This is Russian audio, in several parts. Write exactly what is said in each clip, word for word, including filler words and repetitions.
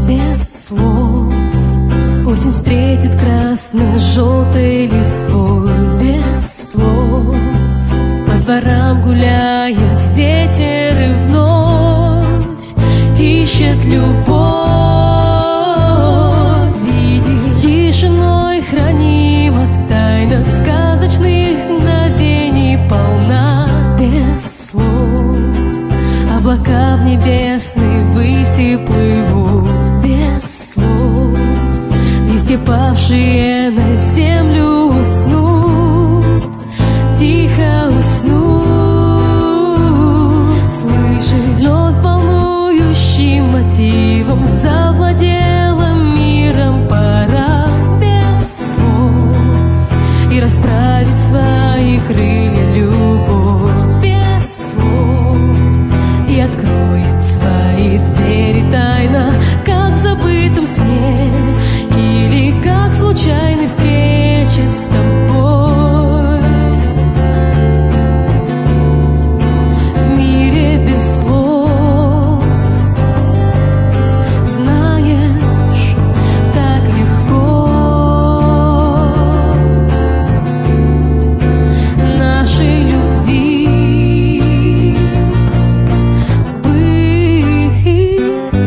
без слов. Осень встретит красно-желтой листвой без слов. По дворам гуляет ветер и вновь ищет любовь. Видит тишиной хранима тайна сказочных мгновений полна без слов. Облака в небесной выси плывут без слов. Листья, павшие на землю, уснут, тихо уснут. Слышишь, вновь волнующим мотивом завладела миром пора без слов. И расправить свои крылья любовь без слов. И откроет свои двери тайна, как в забытом сне, или как в случайной встрече с тобой. В мире без слов, знаешь, так легко нашей любви быть.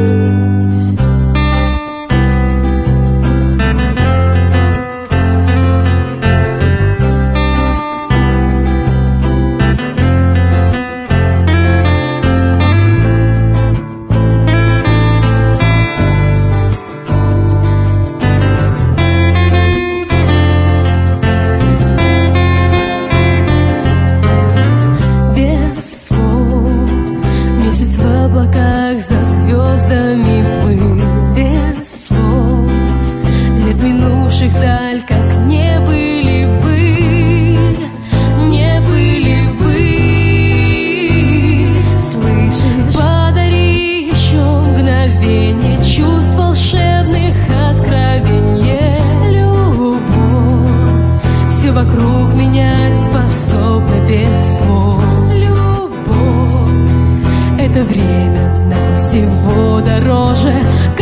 Без слов месяц в облаках за звездами плыл без слов. Лет минувших даль как не были бы, не были бы. Слышишь, подари еще мгновение чувств волшебных, откровенье, любовь. Все вокруг менять способна без слов. Любовь — это время нам всего дороже.